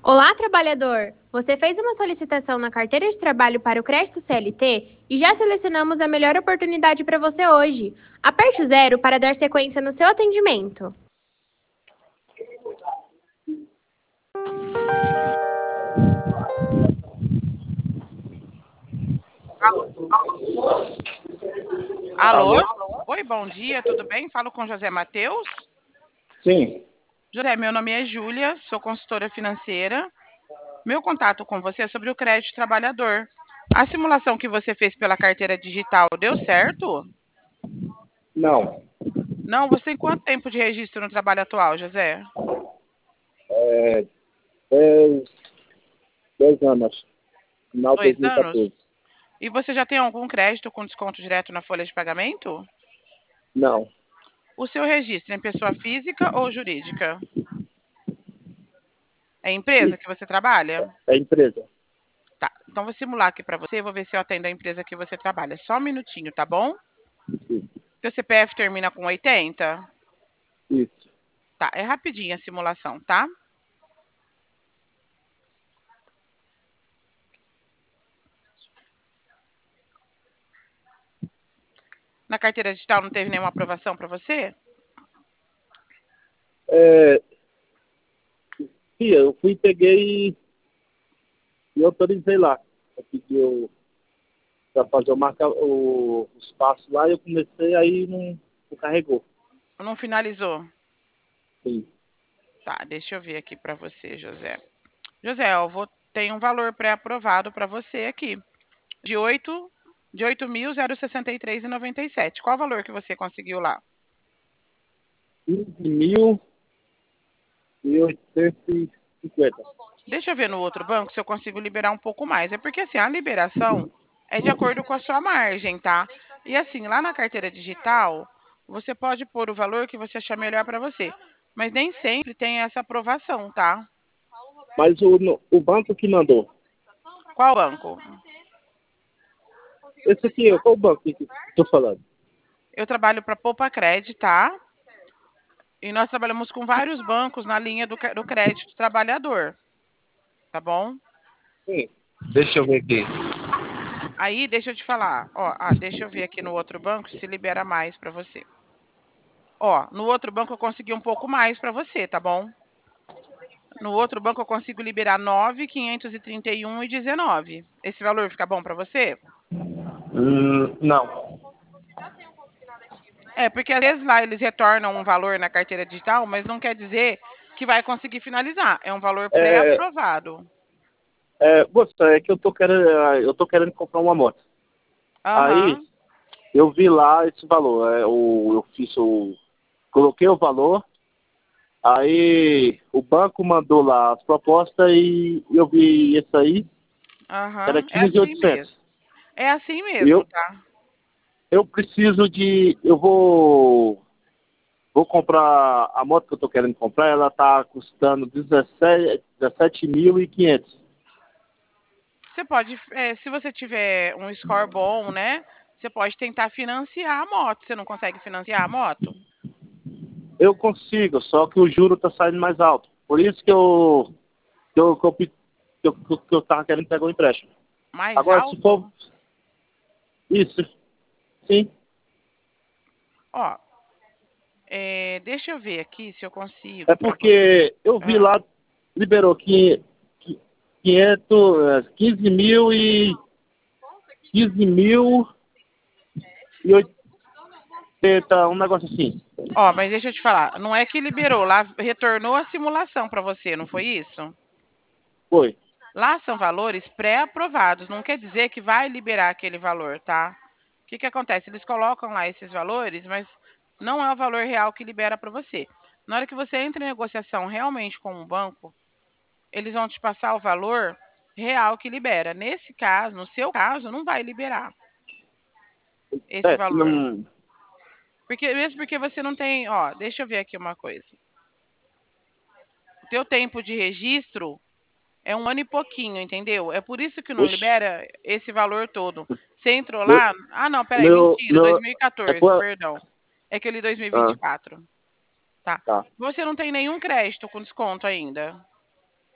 Olá, trabalhador! Você fez uma solicitação na carteira de trabalho para o crédito CLT e já selecionamos a melhor oportunidade para você hoje. Aperte o 0 para dar sequência no seu atendimento. Alô? Alô? Oi, bom dia, tudo bem? Falo com José Matheus. Sim. José, meu nome é Júlia, sou consultora financeira. Meu contato com você é sobre o crédito trabalhador. A simulação que você fez pela carteira digital deu certo? Não. Não, você tem quanto tempo de registro no trabalho atual, José? 10, 10 anos. Final de 2 anos? 2014. E você já tem algum crédito com desconto direto na folha de pagamento? Não. O seu registro é em pessoa física ou jurídica? É empresa Isso. que você trabalha? É empresa. Tá, então vou simular aqui para você, vou ver se eu atendo a empresa que você trabalha. Só um minutinho, tá bom? Isso. Seu CPF termina com 80? Isso. Tá, é rapidinho a simulação, tá? Na carteira digital não teve nenhuma aprovação para você? É, eu fui, peguei e autorizei lá. Eu pedi para fazer o espaço lá e eu comecei, aí não carregou. Não finalizou? Sim. Tá, deixa eu ver aqui para você, José. José, eu vou tem um valor pré-aprovado para você aqui, de 8.063,97. Qual o valor que você conseguiu lá? 15.850. Deixa eu ver no outro banco se eu consigo liberar um pouco mais. É porque assim, a liberação é de acordo com a sua margem, tá? E assim, lá na carteira digital, você pode pôr o valor que você achar melhor para você. Mas nem sempre tem essa aprovação, tá? Mas o banco que mandou. Qual banco? Esse aqui, qual banco que estou falando? Eu trabalho para Poupa Crédito, tá? E nós trabalhamos com vários bancos na linha do crédito trabalhador, tá bom? Sim. Deixa eu ver aqui. Aí, deixa eu te falar, ó, deixa eu ver aqui no outro banco se libera mais para você. Ó, no outro banco eu consegui um pouco mais para você, tá bom? No outro banco eu consigo liberar 9.531,19. Esse valor fica bom para você? Não. É, porque às vezes lá eles retornam um valor na carteira digital, mas não quer dizer que vai conseguir finalizar. É um valor É, pré-aprovado. Moça, é que eu tô querendo comprar uma moto. Aí Aham. eu vi lá esse valor. Coloquei o valor, aí o banco mandou lá as propostas e eu vi esse aí, era Aham, é assim 15.800. mesmo. É assim mesmo, Eu, tá? eu preciso de. Eu vou comprar a moto que eu tô querendo comprar, ela tá custando 17.500. Você pode, se você tiver um score bom, né? Você pode tentar financiar a moto. Você não consegue financiar a moto? Eu consigo, só que o juro tá saindo mais alto. Por isso que eu tava querendo pegar o empréstimo. Mais Agora, se for alto? isso, sim. Ó, deixa eu ver aqui se eu consigo É para você. porque eu vi Ah, lá, liberou 500, 15 mil e 15.080, um negócio assim. ó, mas deixa eu te falar. Não é que liberou, lá retornou a simulação para você, não foi isso? Foi. Lá são valores pré-aprovados. Não quer dizer que vai liberar aquele valor, tá? O que que acontece? Eles colocam lá esses valores, mas não é o valor real que libera para você. Na hora que você entra em negociação realmente com um banco, eles vão te passar o valor real que libera. Nesse caso, no seu caso, não vai liberar esse valor. Não, Porque mesmo porque você não tem, ó, deixa eu ver aqui uma coisa. O teu tempo de registro é 1 ano e pouquinho, entendeu? É por isso que não oxe, libera esse valor todo. Você entrou meu, lá? Ah, não, peraí, meu, mentira, meu, 2014, perdão. É que eu li ah, 2024. Tá. tá. Você não tem nenhum crédito com desconto ainda.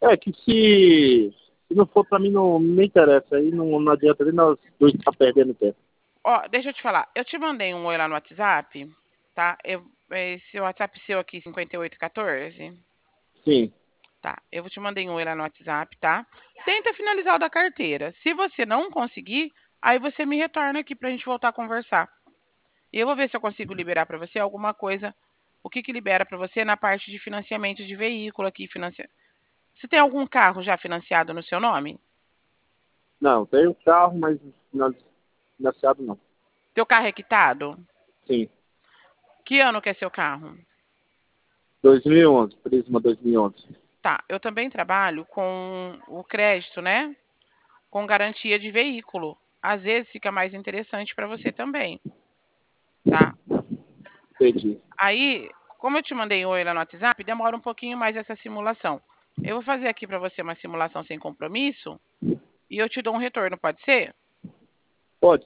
É que se não for pra mim, não me interessa. Aí não adianta nem nós dois estar perdendo tempo. Ó, deixa eu te falar. Eu te mandei um oi lá no WhatsApp, tá? Esse WhatsApp seu aqui, 5814. Sim, Tá, eu te mandei um oi lá no WhatsApp, tá? Tenta finalizar o da carteira. Se você não conseguir, aí você me retorna aqui pra gente voltar a conversar. E eu vou ver se eu consigo liberar pra você alguma coisa. O que que libera pra você na parte de financiamento de veículo aqui, Você tem algum carro já financiado no seu nome? não, tenho carro, mas financiado não. Teu carro é quitado? Sim, Que ano que é seu carro? 2011, Prisma 2011. Tá, eu também trabalho com o crédito, né? Com garantia de veículo. Às vezes fica mais interessante para você também, tá? Entendi. Aí, como eu te mandei um oi lá no WhatsApp, demora um pouquinho mais essa simulação. Eu vou fazer aqui para você uma simulação sem compromisso e eu te dou um retorno, pode ser? Pode.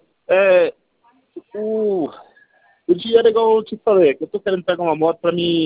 O, o dinheiro, igual eu te falei, é que eu tô querendo pegar uma moto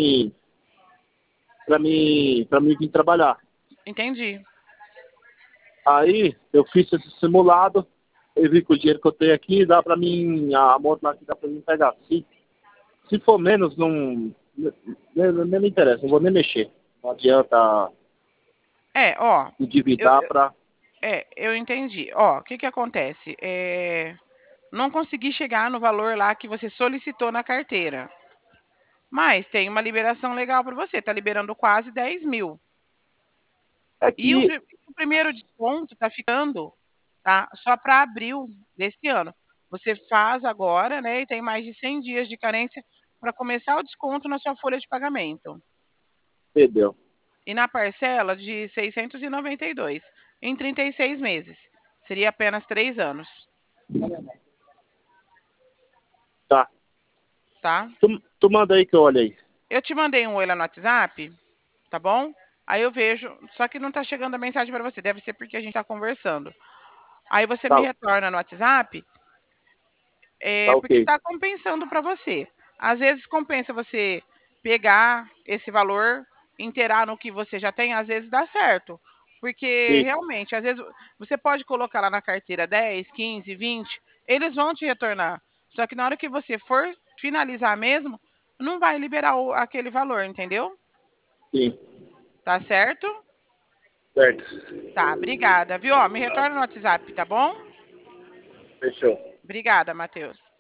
pra mim vir trabalhar. Entendi. Aí eu fiz esse simulado, eu vi que o dinheiro que eu tenho aqui dá pra mim, a moto lá que dá pra mim pegar. Se for menos, não nem me interessa, não vou nem mexer. Não adianta Ó, eu, endividar pra. eu entendi. Ó, o que que acontece? Não consegui chegar no valor lá que você solicitou na carteira. Mas tem uma liberação legal para você, tá liberando quase 10 mil. É E o, que, o primeiro desconto tá ficando, tá? Só para abril desse ano. Você faz agora, né? E tem mais de 100 dias de carência para começar o desconto na sua folha de pagamento. entendeu? E na parcela de 692 em 36 meses. Seria apenas 3 anos, Tá. tá? Tu manda aí que eu olho aí. Eu te mandei um oi lá no WhatsApp, tá bom? Aí eu vejo, só que não tá chegando a mensagem para você, deve ser porque a gente tá conversando. Aí você me Tá, retorna no WhatsApp, tá porque ok. tá compensando para você. Às vezes compensa você pegar esse valor, inteirar no que você já tem, às vezes dá certo. Porque Sim, realmente, às vezes você pode colocar lá na carteira 10, 15, 20, eles vão te retornar. Só que na hora que você for finalizar mesmo, não vai liberar aquele valor, entendeu? sim. Tá certo? Certo. Tá, obrigada, viu? Ó, me retorna no WhatsApp, tá bom? Fechou. Obrigada, Matheus.